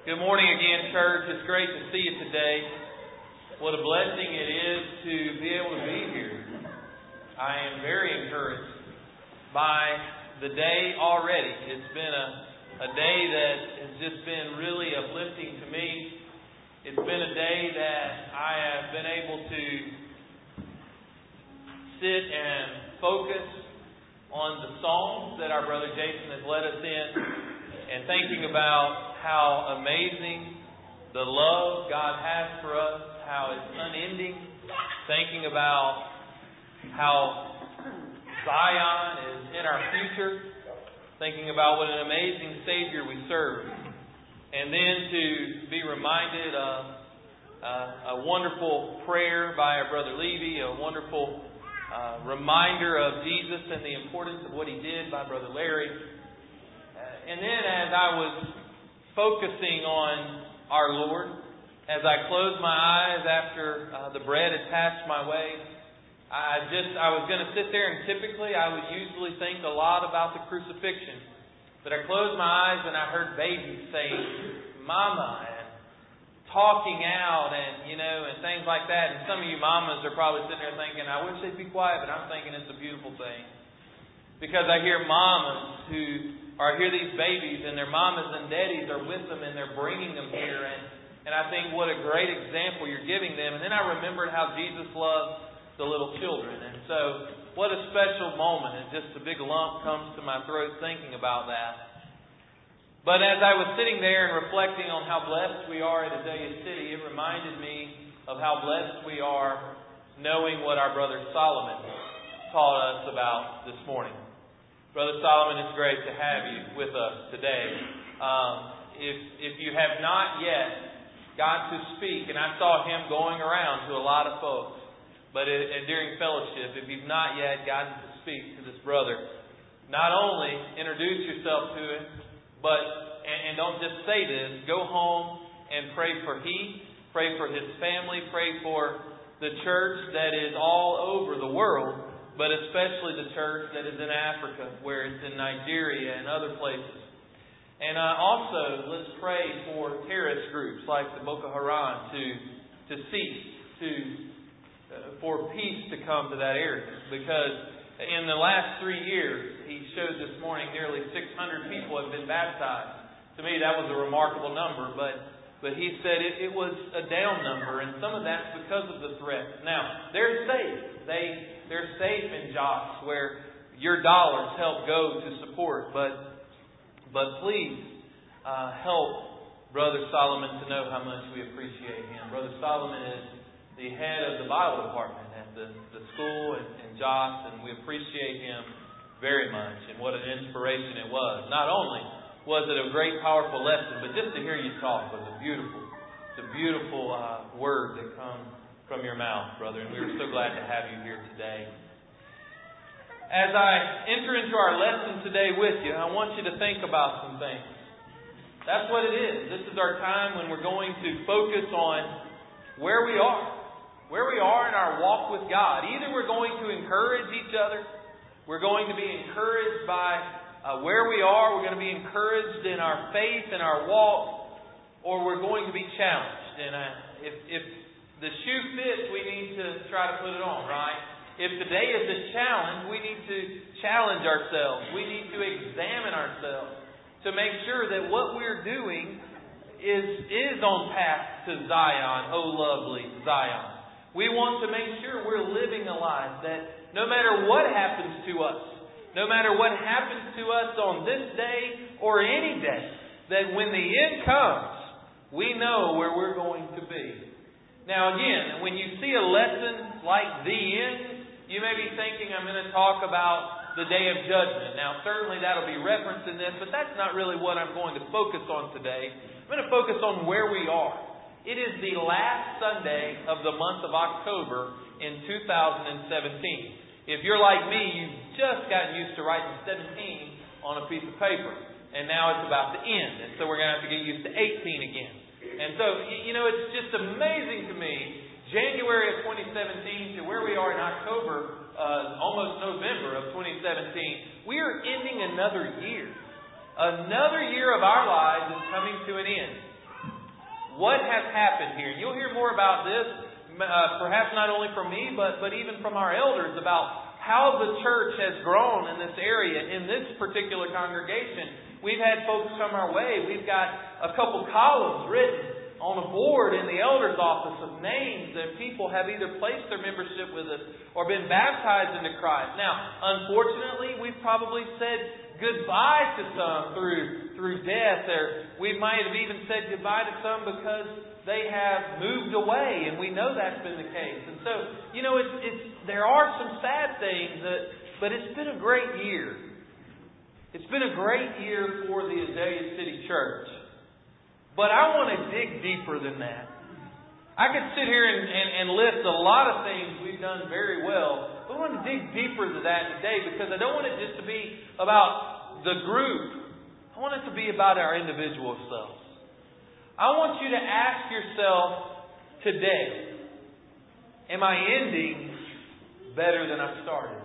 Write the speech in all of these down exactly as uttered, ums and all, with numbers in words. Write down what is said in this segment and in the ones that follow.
Good morning again, church. It's great to see you today. What a blessing it is to be able to be here. I am very encouraged by the day already. It's been a, a day that has just been really uplifting to me. It's been a day that I have been able to sit and focus on the songs that our brother Jason has led us in, and thinking about how amazing the love God has for us, how it's unending, thinking about how Zion is in our future, thinking about what an amazing Savior we serve, and then to be reminded of uh, a wonderful prayer by our brother Levy, a wonderful uh, reminder of Jesus and the importance of what He did by brother Larry. Uh, and then as I was focusing on our Lord, as I closed my eyes after uh, the bread had passed my way, I just I was going to sit there, and typically I would usually think a lot about the crucifixion. But I closed my eyes and I heard babies saying, "Mama," and talking out, and you know, and things like that. And some of you mamas are probably sitting there thinking, "I wish they'd be quiet," but I'm thinking it's a beautiful thing. Because I hear mamas who are here, these babies, and their mamas and daddies are with them, and they're bringing them here. And, and I think what a great example you're giving them. And then I remembered how Jesus loved the little children. And so what a special moment. And just a big lump comes to my throat thinking about that. But as I was sitting there and reflecting on how blessed we are at Azalea City, it reminded me of how blessed we are knowing what our brother Solomon taught us about this morning. Brother Solomon, it's great to have you with us today. Um, if if you have not yet got to speak, and I saw him going around to a lot of folks, but it, and during fellowship, if you've not yet gotten to speak to this brother, not only introduce yourself to him, but, and, and don't just say this, go home and pray for he, pray for his family, pray for the church that is all over the world, but especially the church that is in Africa, where it's in Nigeria and other places. And uh, also, let's pray for terrorist groups like the Boko Haram to to cease, to uh, for peace to come to that area. Because in the last three years, he showed this morning, nearly six hundred people have been baptized. To me, that was a remarkable number, but but he said it, it was a down number, and some of that's because of the threat. Now, they're safe. They They're safe in Jos, where your dollars help go to support. But but please uh, help Brother Solomon to know how much we appreciate him. Brother Solomon is the head of the Bible department at the, the school in, in Jos, and we appreciate him very much. And what an inspiration it was. Not only was it a great, powerful lesson, but just to hear you talk was a beautiful, it's a beautiful uh, word that comes from your mouth, brother, and we are so glad to have you here today. As I enter into our lesson today with you, I want you to think about some things. That's what it is. This is our time when we're going to focus on where we are, where we are in our walk with God. Either we're going to encourage each other, we're going to be encouraged by uh, where we are, we're going to be encouraged in our faith and our walk, or we're going to be challenged. And uh, if, if the shoe fits, we need to try to put it on, right? If today is a challenge, we need to challenge ourselves. We need to examine ourselves to make sure that what we're doing is, is on path to Zion, oh lovely Zion. We want to make sure we're living a life that no matter what happens to us, no matter what happens to us on this day or any day, that when the end comes, we know where we're going to be. Now again, when you see a lesson like the end, you may be thinking I'm going to talk about the day of judgment. Now certainly that'll be referenced in this, but that's not really what I'm going to focus on today. I'm going to focus on where we are. It is the last Sunday of the month of October in two thousand seventeen. If you're like me, you've just gotten used to writing seventeen on a piece of paper, and now it's about to end, and so we're going to have to get used to eighteen again. And so, you know, it's just amazing to me, January of twenty seventeen to where we are in October, uh, almost November of twenty seventeen, we are ending another year. Another year of our lives is coming to an end. what has happened here. You'll hear more about this, uh, perhaps not only from me, but, but even from our elders, about how the church has grown in this area, in this particular congregation. We've had folks come our way. We've got a couple columns written on a board in the elder's office of names that people have either placed their membership with us or been baptized into Christ. Now, unfortunately, we've probably said goodbye to some through through death, or we might have even said goodbye to some because they have moved away, and we know that's been the case. And so, you know, it's, it's there are some sad things, that, but it's been a great year. It's been a great year for the Azalea City Church. But I want to dig deeper than that. I could sit here and, and, and list a lot of things we've done very well. But I want to dig deeper to that today, because I don't want it just to be about the group. I want it to be about our individual selves. I want you to ask yourself today, am I ending better than I started?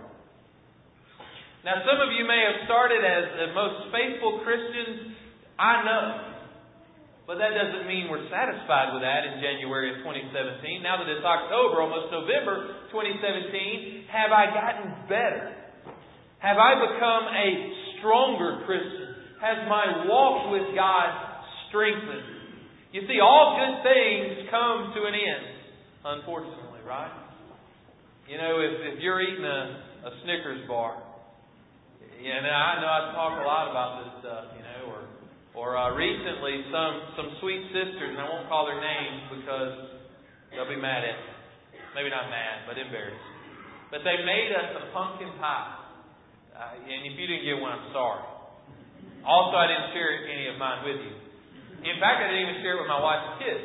Now, some of you may have started as the most faithful Christians I know. But that doesn't mean we're satisfied with that in January of twenty seventeen. Now that it's October, almost November twenty seventeen, have I gotten better? Have I become a stronger Christian? Has my walk with God strengthened? You see, all good things come to an end, unfortunately, right? You know, if, if you're eating a, a Snickers bar, yeah, now I know I talk a lot about this stuff, you know, or Or uh, recently, some, some sweet sisters, and I won't call their names because they'll be mad at me. Maybe not mad, but embarrassed. But they made us a pumpkin pie. Uh, and if you didn't get one, I'm sorry. Also, I didn't share any of mine with you. In fact, I didn't even share it with my wife and kids.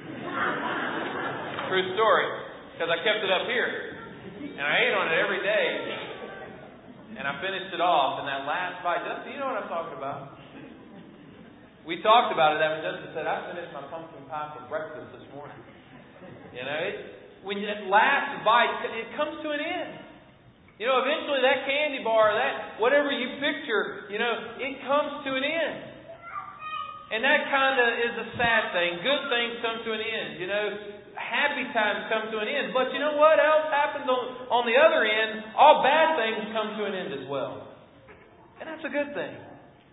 True story. Because I kept it up here. And I ate on it every day. And I finished it off. And that last bite, Justin, you know what I'm talking about. We talked about it after Justin said, I finished my pumpkin pie for breakfast this morning. You know, it, when that last bite, it comes to an end. You know, eventually that candy bar, that whatever you picture, you know, it comes to an end. And that kind of is a sad thing. Good things come to an end. You know, happy times come to an end. But you know what else happens on, on the other end? All bad things come to an end as well. And that's a good thing.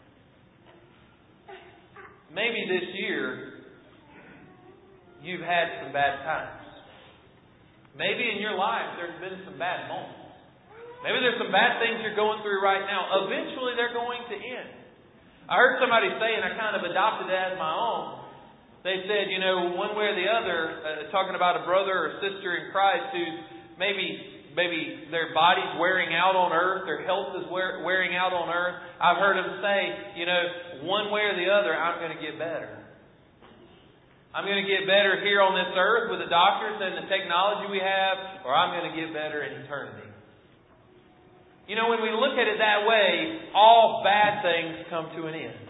Maybe this year, you've had some bad times. Maybe in your life, there's been some bad moments. Maybe there's some bad things you're going through right now. Eventually, they're going to end. I heard somebody say, and I kind of adopted it as my own. They said, you know, one way or the other, uh, talking about a brother or sister in Christ who's maybe Maybe their body's wearing out on earth, their health is wear, wearing out on earth. I've heard them say, you know, one way or the other, I'm going to get better. I'm going to get better here on this earth with the doctors and the technology we have, or I'm going to get better in eternity. You know, when we look at it that way, all bad things come to an end.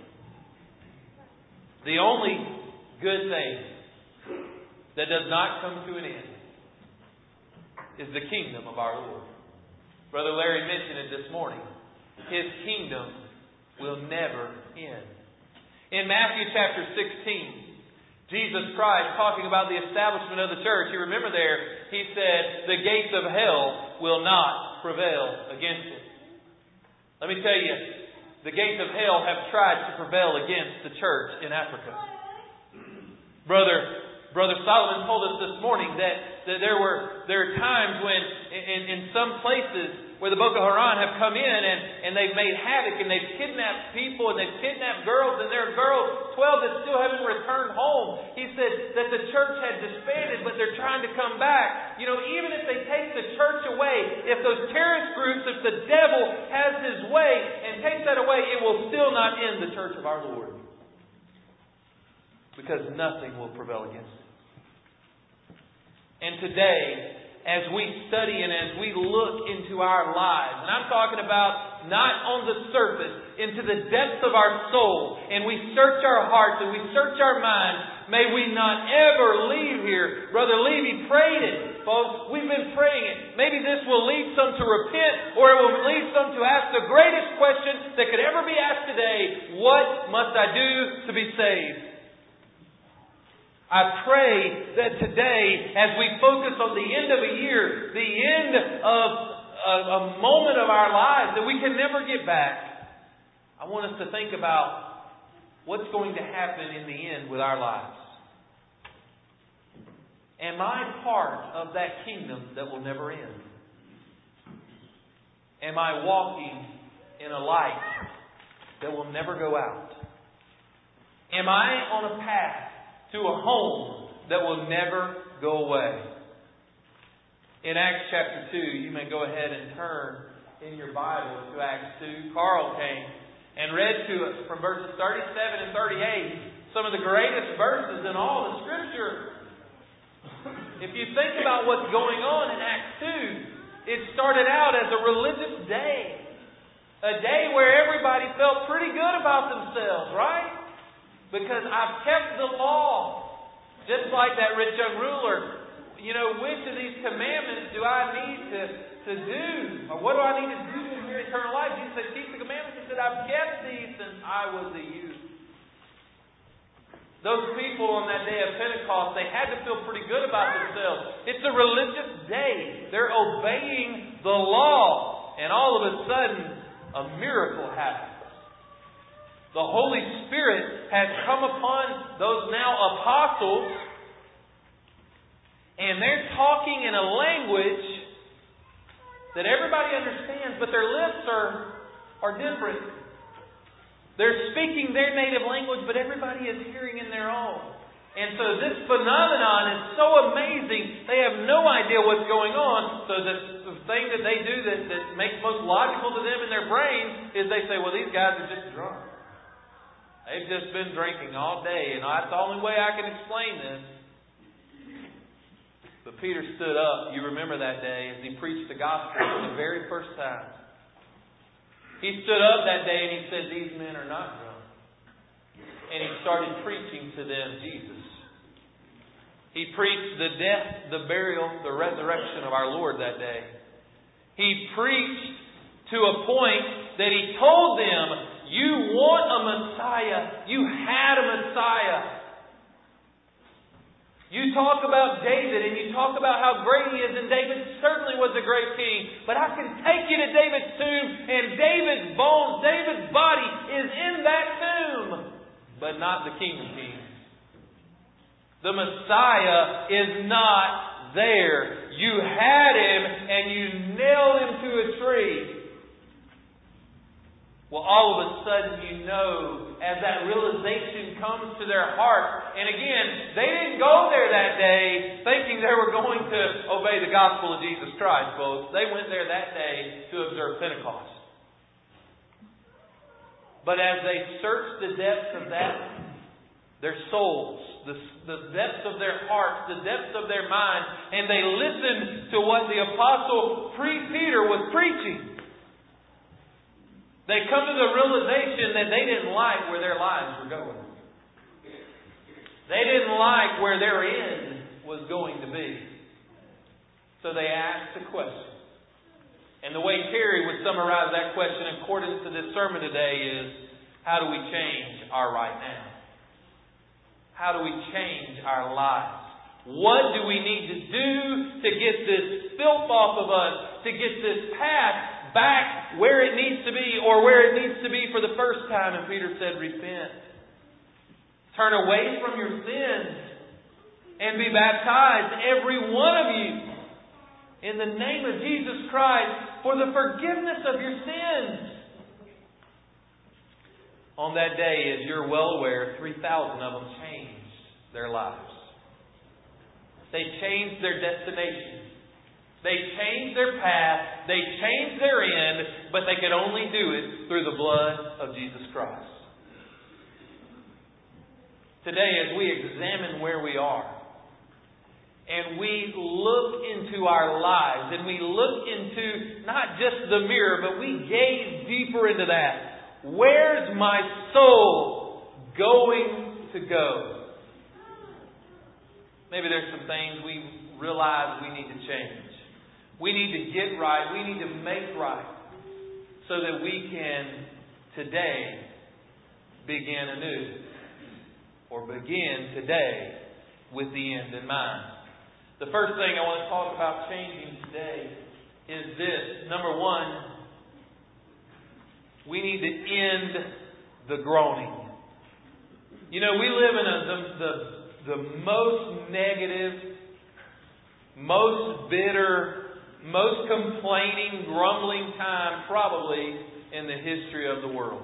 The only good thing that does not come to an end is the kingdom of our Lord. Brother Larry mentioned it this morning. His kingdom will never end. In Matthew chapter sixteen, Jesus Christ talking about the establishment of the church. You remember there, He said, the gates of hell will not prevail against it. Let me tell you, the gates of hell have tried to prevail against the church in Africa. Brother Brother Solomon told us this morning that, that there were there are times when in, in some places where the Boko Haram have come in and, and they've made havoc and they've kidnapped people and they've kidnapped girls, and there are girls, twelve that still haven't returned home. He said that the church had disbanded, but they're trying to come back. You know, even if they take the church away, if those terrorist groups, if the devil has his way and takes that away, it will still not end the church of our Lord. Because nothing will prevail against it. And today, as we study and as we look into our lives, and I'm talking about not on the surface, into the depths of our soul, and we search our hearts and we search our minds, may we not ever leave here. Brother Levy prayed it, folks. We've been praying it. Maybe this will lead some to repent, or it will lead some to ask the greatest question that could ever be asked today: what must I do to be saved? I pray that today, as we focus on the end of a year, the end of a, a moment of our lives that we can never get back, I want us to think about what's going to happen in the end with our lives. Am I part of that kingdom that will never end? Am I walking in a light that will never go out? Am I on a path to a home that will never go away? In Acts chapter two, you may go ahead and turn in your Bible to Acts two. Carl came and read to us from verses thirty-seven and thirty-eight, some of the greatest verses in all the Scripture. If you think about what's going on in Acts two, it started out as a religious day. A day where everybody felt pretty good about themselves, right? Because I've kept the law. Just like that rich young ruler. You know, which of these commandments do I need to, to do? Or what do I need to do to inherit eternal life? Jesus said, keep the commandments. He said, I've kept these since I was a youth. Those people on that day of Pentecost, they had to feel pretty good about themselves. It's a religious day. They're obeying the law. And all of a sudden, a miracle happens. The Holy Spirit has come upon those now apostles, and they're talking in a language that everybody understands, but their lips are, are different. They're speaking their native language, but everybody is hearing in their own. And so this phenomenon is so amazing, they have no idea what's going on. So the, the thing that they do that, that makes most logical to them in their brains is they say, well, these guys are just drunk. They've just been drinking all day, and that's the only way I can explain this. But Peter stood up, you remember that day, as he preached the gospel for the very first time. He stood up that day and he said, these men are not drunk. And he started preaching to them Jesus. He preached the death, the burial, the resurrection of our Lord that day. He preached to a point that he told them, you want a Messiah. You had a Messiah. You talk about David and you talk about how great he is, and David certainly was a great king. But I can take you to David's tomb, and David's bones, David's body is in that tomb, but not the King of Kings. The Messiah is not there. You had him and you nailed him to a tree. Well, all of a sudden, you know, as that realization comes to their heart, and again, they didn't go there that day thinking they were going to obey the gospel of Jesus Christ, folks. They went there that day to observe Pentecost. But as they searched the depths of that, their souls, the, the depths of their hearts, the depths of their minds, and they listened to what the apostle Peter was preaching, they come to the realization that they didn't like where their lives were going. They didn't like where their end was going to be. So they asked a question. And the way Terry would summarize that question in accordance to this sermon today is, how do we change our right now? How do we change our lives? What do we need to do to get this filth off of us, to get this path back where it needs to be, or where it needs to be for the first time? And Peter said, repent. Turn away from your sins and be baptized, every one of you, in the name of Jesus Christ, for the forgiveness of your sins. On that day, as you're well aware, three thousand of them changed their lives. They changed their destination. They changed their path, they changed their end, but they could only do it through the blood of Jesus Christ. Today, as we examine where we are, and we look into our lives, and we look into not just the mirror, but we gaze deeper into that. Where's my soul going to go? Maybe there's some things we realize we need to change. We need to get right. We need to make right so that we can today begin anew. Or begin today with the end in mind. The first thing I want to talk about changing today is this. Number one, we need to end the groaning. You know, we live in a, the, the, the most negative, most bitter, most complaining, grumbling time probably in the history of the world.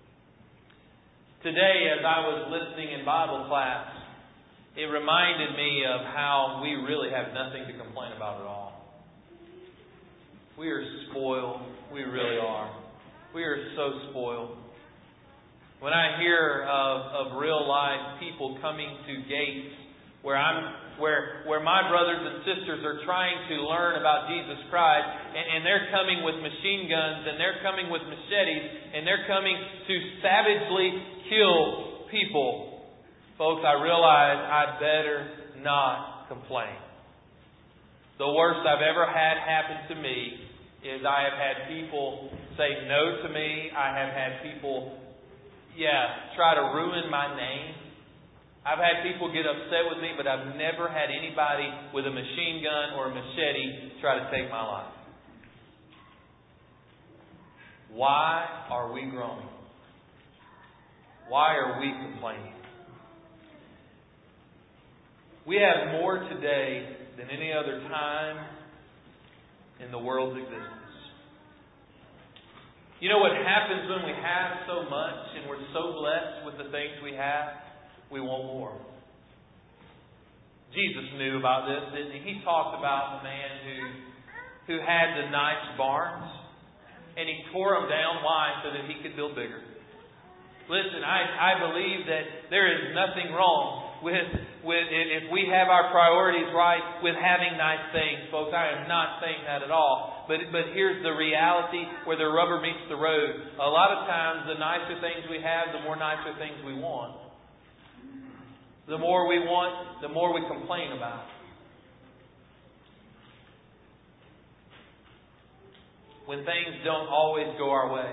Today, as I was listening in Bible class, it reminded me of how we really have nothing to complain about at all. We are spoiled. We really are. We are so spoiled. When I hear of, of real life people coming to gates where I'm where where my brothers and sisters are trying to learn about Jesus Christ, and, and they're coming with machine guns, and they're coming with machetes, and they're coming to savagely kill people, folks, I realize I better not complain. The worst I've ever had happen to me is I have had people say no to me. I have had people, yeah, try to ruin my name. I've had people get upset with me, but I've never had anybody with a machine gun or a machete try to take my life. Why are we groaning? Why are we complaining? We have more today than any other time in the world's existence. You know what happens when we have so much and we're so blessed with the things we have? We want more. Jesus knew about this, didn't he? He talked about the man who, who had the nice barns, and he tore them down. Why? So that he could build bigger. Listen, I, I believe that there is nothing wrong with, with if we have our priorities right with having nice things, folks. I am not saying that at all. But but here's the reality where the rubber meets the road. A lot of times the nicer things we have, the more nicer things we want. The more we want, the more we complain about. When things don't always go our way.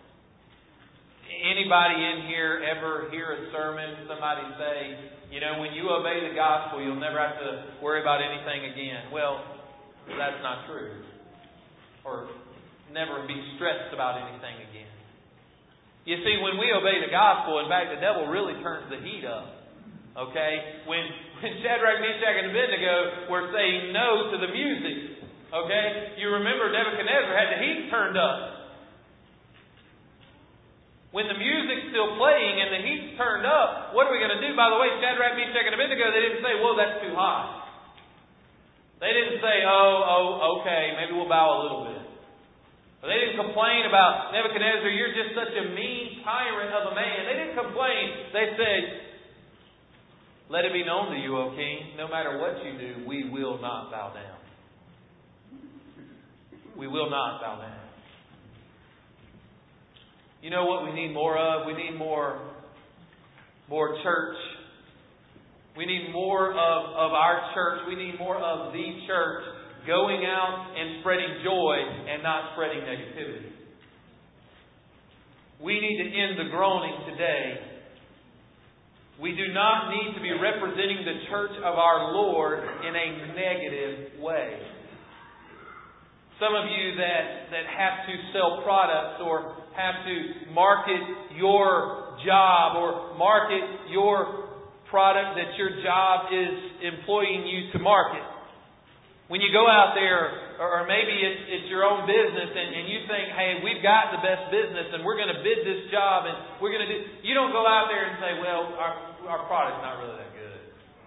Anybody in here ever hear a sermon, somebody say, you know, when you obey the gospel, you'll never have to worry about anything again. Well, that's not true. Or never be stressed about anything again. You see, when we obey the gospel, in fact, the devil really turns the heat up. Okay? When, when Shadrach, Meshach, and Abednego were saying no to the music. Okay? You remember Nebuchadnezzar had the heat turned up. When the music's still playing and the heat's turned up, what are we going to do? By the way, Shadrach, Meshach, and Abednego, they didn't say, whoa, that's too hot. They didn't say, oh, oh, okay, maybe we'll bow a little bit. They didn't complain about, Nebuchadnezzar, you're just such a mean tyrant of a man. They didn't complain. They said, let it be known to you, O King, no matter what you do, we will not bow down. We will not bow down. You know what we need more of? We need more, more church. We need more of, of our church. We need more of the church going out and spreading joy and not spreading negativity. We need to end the groaning today. We do not need to be representing the church of our Lord in a negative way. Some of you that, that have to sell products or have to market your job or market your product that your job is employing you to market. When you go out there, or maybe it's, it's your own business and, and you think, hey, we've got the best business and we're going to bid this job and we're going to do... You don't go out there and say, well, our, our product's not really that good.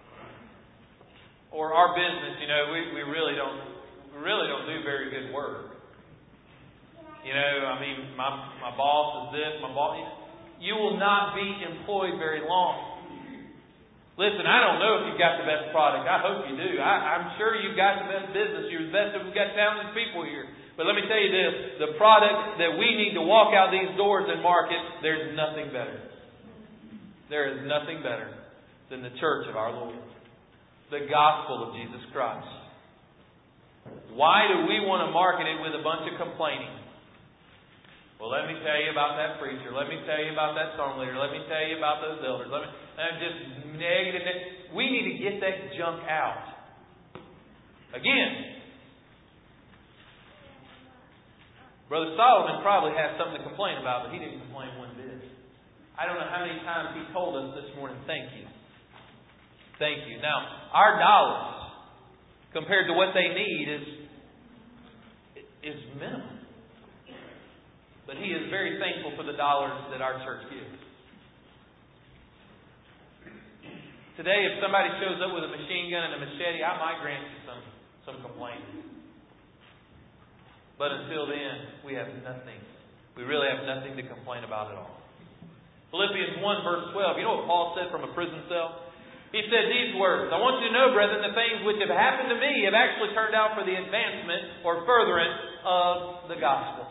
Or our business, you know, we, we really don't we really don't do very good work. You know, I mean, my, my boss is this, my boss... You will not be employed very long. Listen, I don't know if you've got the best product. I hope you do. I, I'm sure you've got the best business. You're the best. We've got talented people here. But let me tell you this. The product that we need to walk out these doors and market, there's nothing better. There is nothing better than the church of our Lord. The gospel of Jesus Christ. Why do we want to market it with a bunch of complaining? Well, let me tell you about that preacher. Let me tell you about that song leader. Let me tell you about those elders. Let me, and just negative. We need to get that junk out. Again, Brother Solomon probably has something to complain about, but he didn't complain one bit. I don't know how many times he told us this morning, thank you. Thank you. Now, our dollars, compared to what they need, is, is minimal. But he is very thankful for the dollars that our church gives. Today, if somebody shows up with a machine gun and a machete, I might grant you some, some complaining. But until then, we have nothing. We really have nothing to complain about at all. Philippians one, verse twelve. You know what Paul said from a prison cell? He said these words, I want you to know, brethren, the things which have happened to me have actually turned out for the advancement or furtherance of the gospel.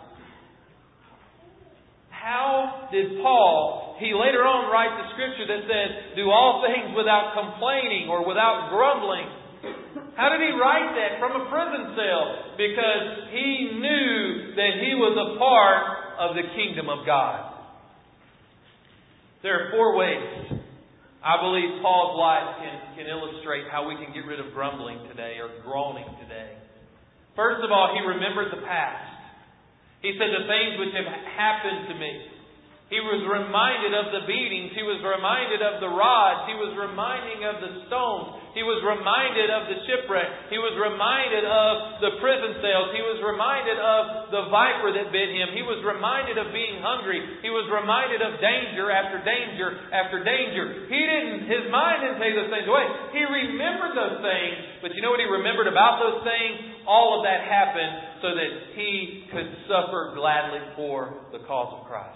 How did Paul, he later on writes the scripture that says, do all things without complaining or without grumbling. How did he write that? From a prison cell. Because he knew that he was a part of the kingdom of God. There are four ways I believe Paul's life can, can illustrate how we can get rid of grumbling today or groaning today. First of all, he remembered the past. He said the things which have happened to me. He was reminded of the beatings. He was reminded of the rods. He was reminded of the stones. He was reminded of the shipwreck. He was reminded of the prison cells. He was reminded of the viper that bit him. He was reminded of being hungry. He was reminded of danger after danger after danger. He didn't, his mind didn't take those things away. He remembered those things. But you know what he remembered about those things? All of that happened so that he could suffer gladly for the cause of Christ.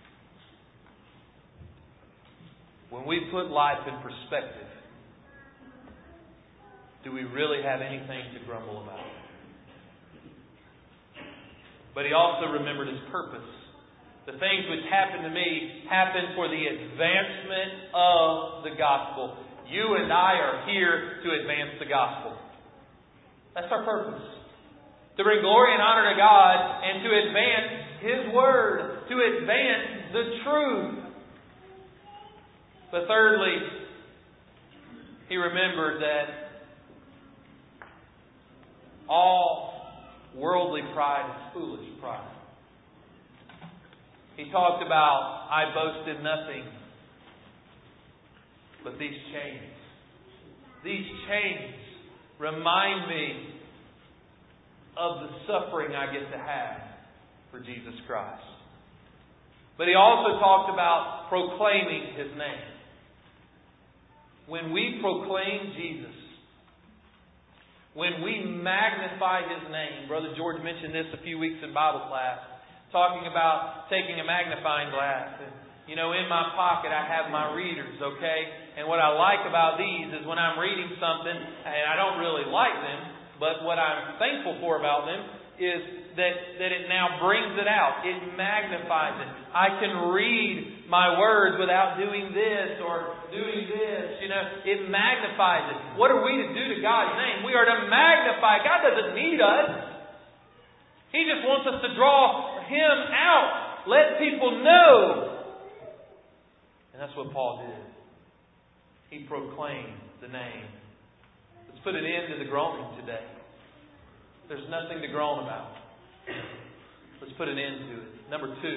When we put life in perspective, do we really have anything to grumble about? But he also remembered his purpose. The things which happened to me happened for the advancement of the gospel. You and I are here to advance the gospel. That's our purpose. To bring glory and honor to God and to advance His Word. To advance the truth. But thirdly, he remembered that all worldly pride is foolish pride. He talked about, I boast in nothing but these chains. These chains remind me of the suffering I get to have for Jesus Christ. But he also talked about proclaiming His name. When we proclaim Jesus, when we magnify His name, Brother George mentioned this a few weeks in Bible class, talking about taking a magnifying glass. And, you know, in my pocket I have my readers, okay? And what I like about these is when I'm reading something, and I don't really like them, but what I'm thankful for about them is that, that it now brings it out. It magnifies it. I can read my words without doing this or doing this. You know, it magnifies it. What are we to do to God's name? We are to magnify. God doesn't need us. He just wants us to draw Him out. Let people know. And that's what Paul did. He proclaimed the name. Let's put an end to the groaning today. There's nothing to groan about. Let's put an end to it. Number two,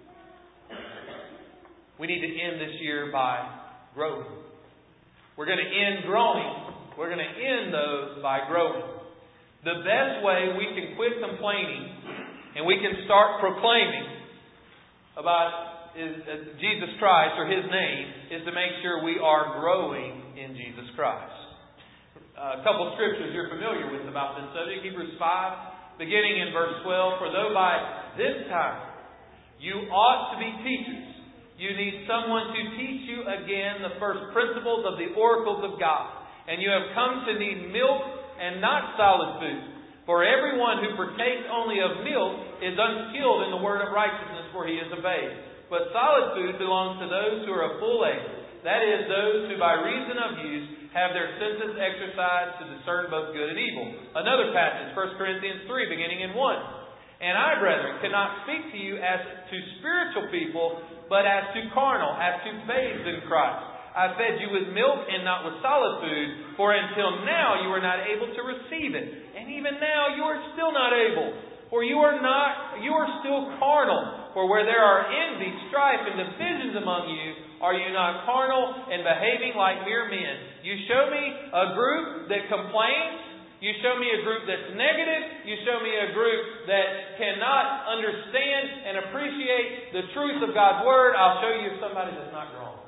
we need to end this year by growing. We're going to end groaning. We're going to end those by growing. The best way we can quit complaining and we can start proclaiming about is, uh, Jesus Christ or His name is to make sure we are growing in Jesus Christ. Uh, a couple of scriptures you're familiar with about this subject. Hebrews five, beginning in verse twelve. For though by this time you ought to be teachers, you need someone to teach you again the first principles of the oracles of God. And you have come to need milk and not solid food. For everyone who partakes only of milk is unskilled in the word of righteousness, for he is a babe. But solid food belongs to those who are of full age. That is, those who by reason of use have their senses exercised to discern both good and evil. Another passage, First Corinthians three, beginning in one. And I, brethren, cannot speak to you as to spiritual people, but as to carnal, as to babes in Christ. I fed you with milk and not with solid food, for until now you were not able to receive it. And even now you are still not able, for you are not, you are still carnal. For where there are envy, strife, and divisions among you, are you not carnal and behaving like mere men? You show me a group that complains. You show me a group that's negative. You show me a group that cannot understand and appreciate the truth of God's Word. I'll show you somebody that's not growing.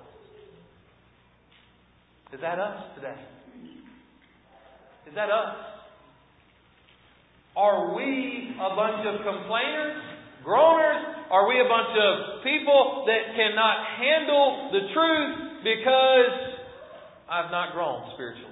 Is that us today? Is that us? Are we a bunch of complainers, groaners? Are we a bunch of people that cannot handle the truth because I've not grown spiritually?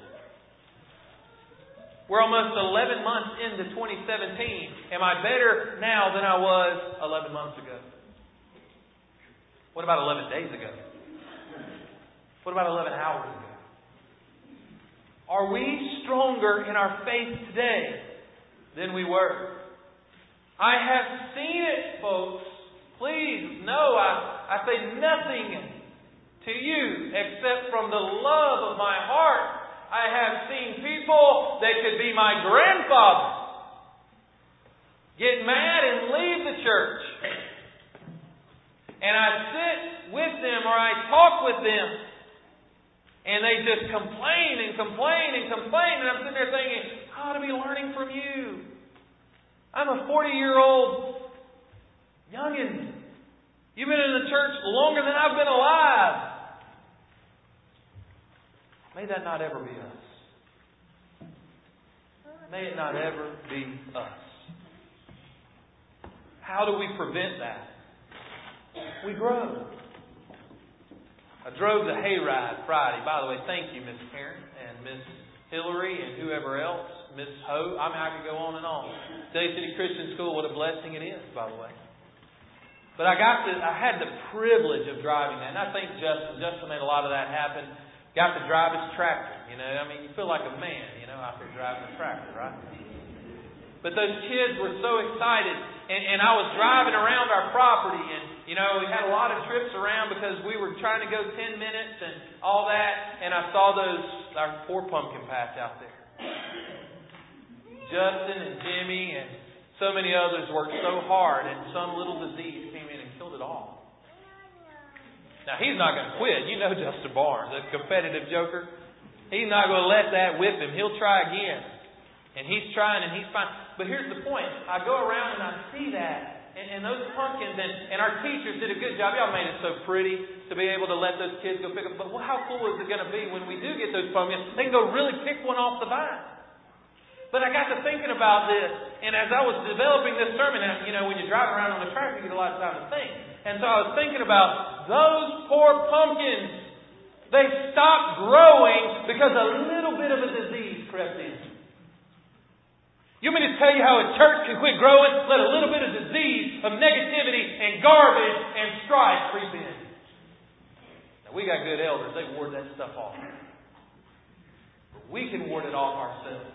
We're almost eleven months into twenty seventeen. Am I better now than I was eleven months ago? What about eleven days ago? What about eleven hours ago? Are we stronger in our faith today than we were? I have seen it, folks. Please know I, I say nothing to you except from the love of my heart. I have seen people that could be my grandfather get mad and leave the church. And I sit with them or I talk with them and they just complain and complain and complain. And I'm sitting there thinking, I ought to be learning from you. I'm a forty-year-old youngin'. You've been in the church longer than I've been alive. May that not ever be us. May it not ever be us. How do we prevent that? We grow. I drove the hayride Friday. By the way, thank you, Miss Karen and Miss Hillary and whoever else, Miss Ho. I mean, I could go on and on. Day City Christian School, what a blessing it is, by the way. But I got to, I had the privilege of driving that, and I think Justin, Justin made a lot of that happen. Got to drive his tractor, you know. I mean, you feel like a man, you know, out there driving a tractor, right? But those kids were so excited. And, and I was driving around our property. And, you know, we had a lot of trips around because we were trying to go ten minutes and all that. And I saw those, our poor pumpkin patch out there. Justin and Jimmy and so many others worked so hard. And some little disease came in and killed it all. Now, he's not going to quit. You know Justin Barnes, a competitive joker. He's not going to let that whip him. He'll try again. And he's trying and he's fine. But here's the point. I go around and I see that. And, and those pumpkins, and, and our teachers did a good job. Y'all made it so pretty to be able to let those kids go pick up. But how cool is it going to be when we do get those pumpkins? They can go really pick one off the vine. But I got to thinking about this. And as I was developing this sermon, and, you know, when you drive around on the track, you get a lot of time to think. And so I was thinking about those poor pumpkins. They stopped growing because a little bit of a disease crept in. You want me to tell you how a church can quit growing? Let a little bit of disease, of negativity, and garbage, and strife creep in. Now, we got good elders. They ward that stuff off. But we can ward it off ourselves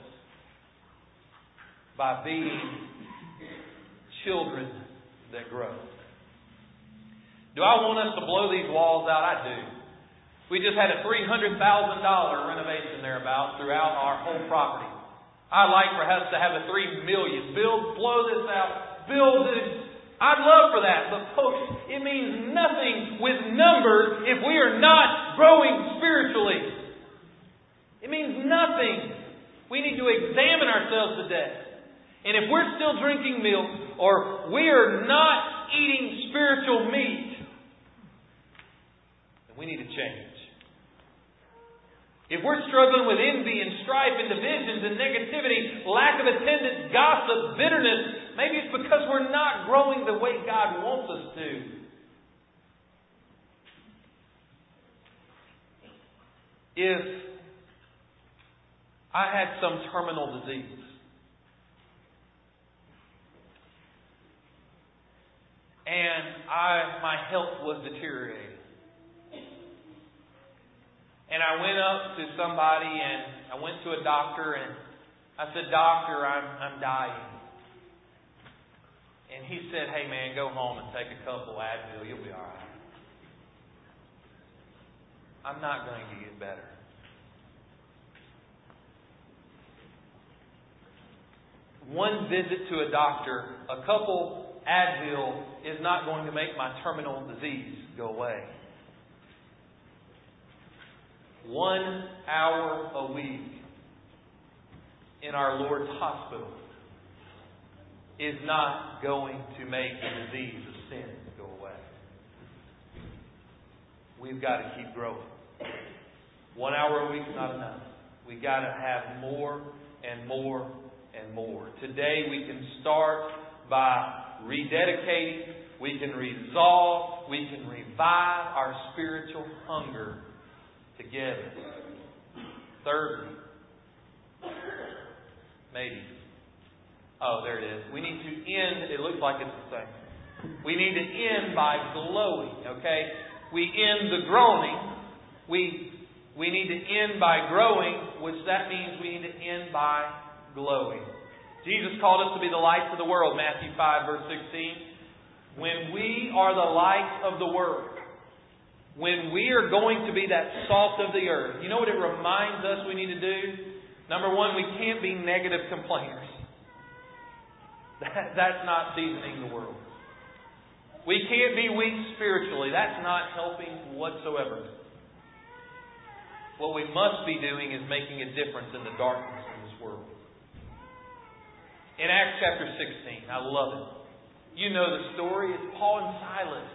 by being children that grow. Do I want us to blow these walls out? I do. We just had a three hundred thousand dollars renovation thereabout throughout our whole property. I'd like for us to have a three million dollars. Build, blow this out, build it. I'd love for that. But folks, it means nothing with numbers if we are not growing spiritually. It means nothing. We need to examine ourselves today. And if we're still drinking milk or we are not eating spiritual meat, then we need to change. If we're struggling with envy and strife and divisions and negativity, lack of attendance, gossip, bitterness, maybe it's because we're not growing the way God wants us to. If I had some terminal disease, and I my health was deteriorating, and I went up to somebody and I went to a doctor and I said, "Doctor, I'm I'm dying." And he said, hey man, go home and take a couple Advil. You'll be all right. I'm not going to get better. One visit to a doctor, a couple Advil is not going to make my terminal disease go away. One hour a week in our Lord's hospital is not going to make the disease of sin go away. We've got to keep growing. One hour a week is not enough. We've got to have more and more and more. Today we can start by rededicating. We can resolve. We can revive our spiritual hunger together. Thirdly, maybe. Oh, there it is. We need to end. It looks like it's the same. We need to end by glowing. Okay? We end the groaning. We we need to end by growing, which that means we need to end by glowing. Jesus called us to be the lights of the world, Matthew five, verse sixteen. When we are the light of the world, when we are going to be that salt of the earth, you know what it reminds us we need to do? Number one, we can't be negative complainers. That, that's not seasoning the world. We can't be weak spiritually. That's not helping whatsoever. What we must be doing is making a difference in the darkness in this world. In Acts chapter sixteen, I love it. You know the story. It's Paul and Silas.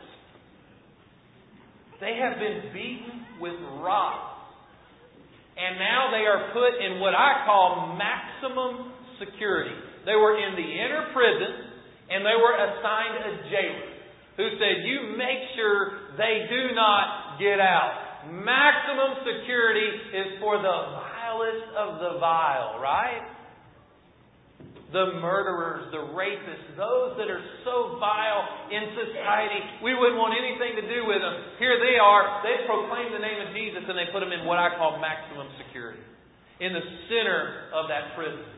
They have been beaten with rods. And now they are put in what I call maximum security. They were in the inner prison, and they were assigned a jailer who said, you make sure they do not get out. Maximum security is for the vilest of the vile, right? The murderers, the rapists, those that are so vile in society, we wouldn't want anything to do with them. Here they are, they proclaim the name of Jesus and they put them in what I call maximum security. In the center of that prison.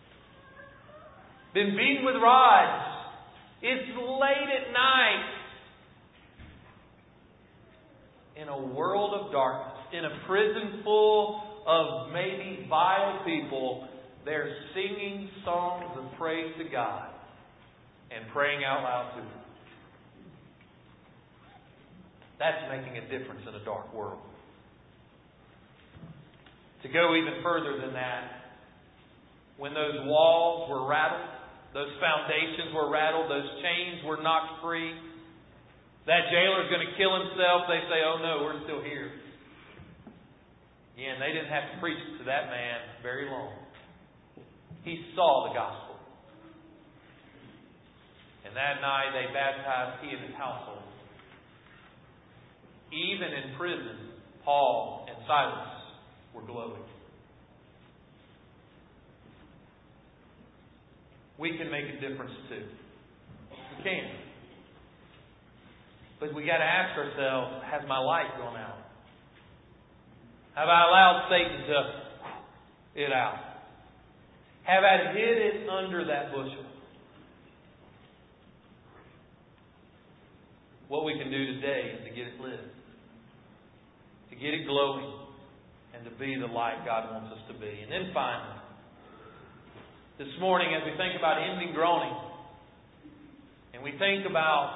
Been beaten with rods. It's late at night. In a world of darkness, in a prison full of maybe vile people, they're singing songs of praise to God and praying out loud to Him. That's making a difference in a dark world. To go even further than that, when those walls were rattled, those foundations were rattled, those chains were knocked free, that jailer's going to kill himself, they say, oh no, we're still here. Again, they didn't have to preach to that man very long. He saw the gospel. And that night they baptized he and his household. Even in prison, Paul and Silas were glowing. We can make a difference too. We can. But we got to ask ourselves, has my light gone out? Have I allowed Satan to it out? Have I hid it under that bushel? What we can do today is to get it lit. To get it glowing. And to be the light God wants us to be. And then finally, this morning as we think about ending groaning, and we think about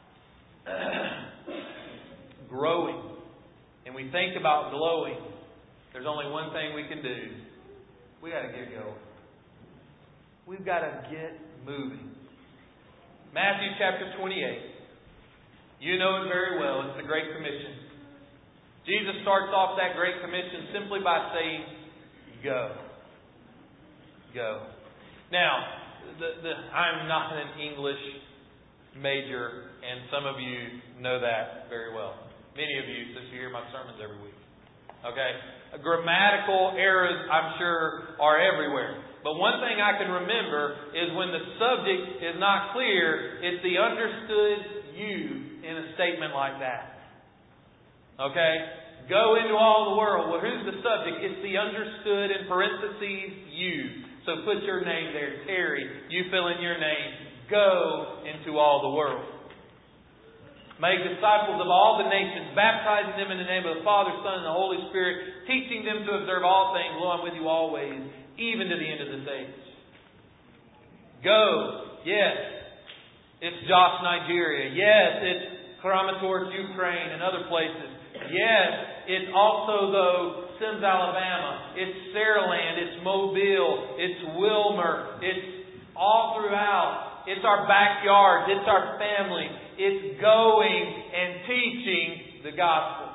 growing, and we think about glowing, there's only one thing we can do. We got to get going. We've got to get moving. Matthew chapter twenty-eight. You know it very well. It's the Great Commission. Jesus starts off that Great Commission simply by saying, go. Go. Now, the, the, I'm not an English major, and some of you know that very well. Many of you, since you hear my sermons every week. Okay? Grammatical errors, I'm sure, are everywhere. But one thing I can remember is when the subject is not clear, it's the understood you in a statement like that. Okay? Go into all the world. Well, who's the subject? It's the understood in parentheses you. So put your name there. Terry, you fill in your name. Go into all the world. Make disciples of all the nations, baptizing them in the name of the Father, Son, and the Holy Spirit, teaching them to observe all things. Lo, I'm with you always, even to the end of this age. Go. Yes. It's Jos, Nigeria. Yes, it's Kramatorsk, Ukraine, and other places. Yes, it's also, though, Sims, Alabama. It's Saraland. It's Mobile. It's Wilmer. It's all throughout. It's our backyards. It's our family. It's going and teaching the gospel.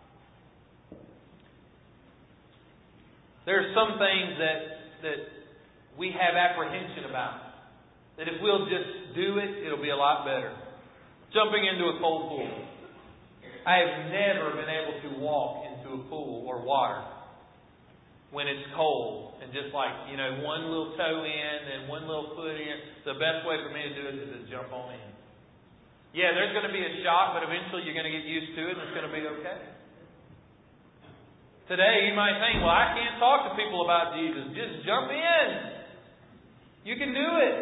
There are some things that, that we have apprehension about. That if we'll just do it, it'll be a lot better. Jumping into a cold pool. I have never been able to walk into a pool or water when it's cold. And just like, you know, one little toe in and one little foot in. The best way for me to do it is to jump on in. Yeah, there's going to be a shock, but eventually you're going to get used to it and it's going to be okay. Today you might think, well, I can't talk to people about Jesus. Just jump in. You can do it.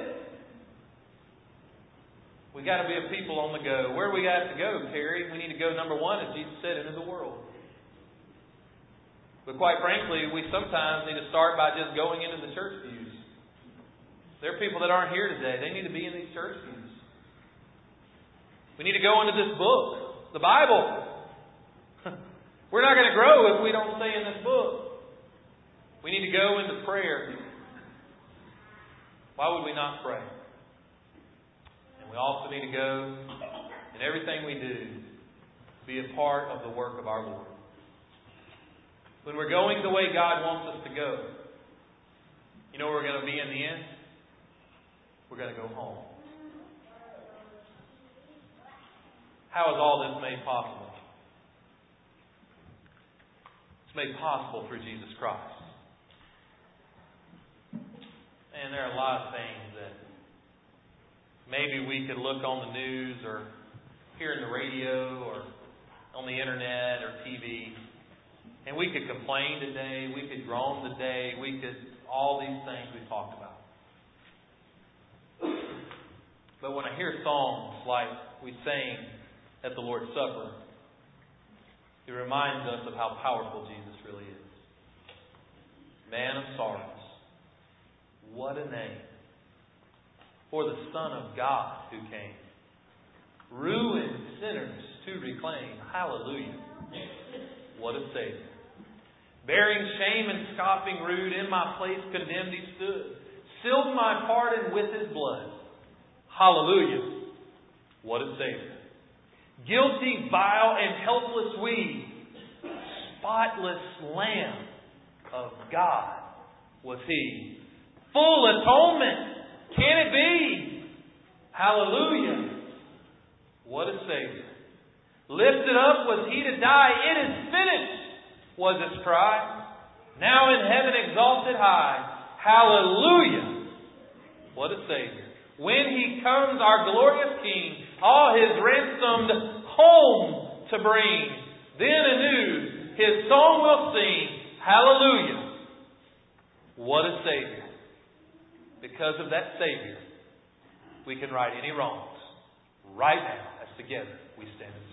We got to be a people on the go. Where do we got to go, Terry? We need to go, number one, as Jesus said, into the world. But quite frankly, we sometimes need to start by just going into the church pews. There are people that aren't here today. They need to be in these church pews. We need to go into this book, the Bible. We're not going to grow if we don't stay in this book. We need to go into prayer. Why would we not pray? And we also need to go in everything we do be a part of the work of our Lord. When we're going the way God wants us to go, you know where we're going to be in the end? We're going to go home. How is all this made possible? It's made possible through Jesus Christ. And there are a lot of things that maybe we could look on the news or hear in the radio or on the internet or T V. And we could complain today, we could groan today, we could, all these things we talked about. But when I hear songs like we sang at the Lord's Supper, it reminds us of how powerful Jesus really is. Man of sorrows. What a name. For the Son of God who came. Ruined sinners to reclaim. Hallelujah. What a Savior. Bearing shame and scoffing rude, in my place condemned He stood. Sealed my pardon with His blood. Hallelujah. What a Savior. Guilty, vile, and helpless we, spotless Lamb of God was He. Full atonement. Can it be? Hallelujah. What a Savior. Lifted up was He to die. It is finished, was His cry. Now in heaven exalted high. Hallelujah. What a Savior. When He comes, our glorious King, all His ransomed home to bring, then anew His song will sing. Hallelujah. What a Savior. Because of that Savior, we can right any wrongs. Right now, as together we stand.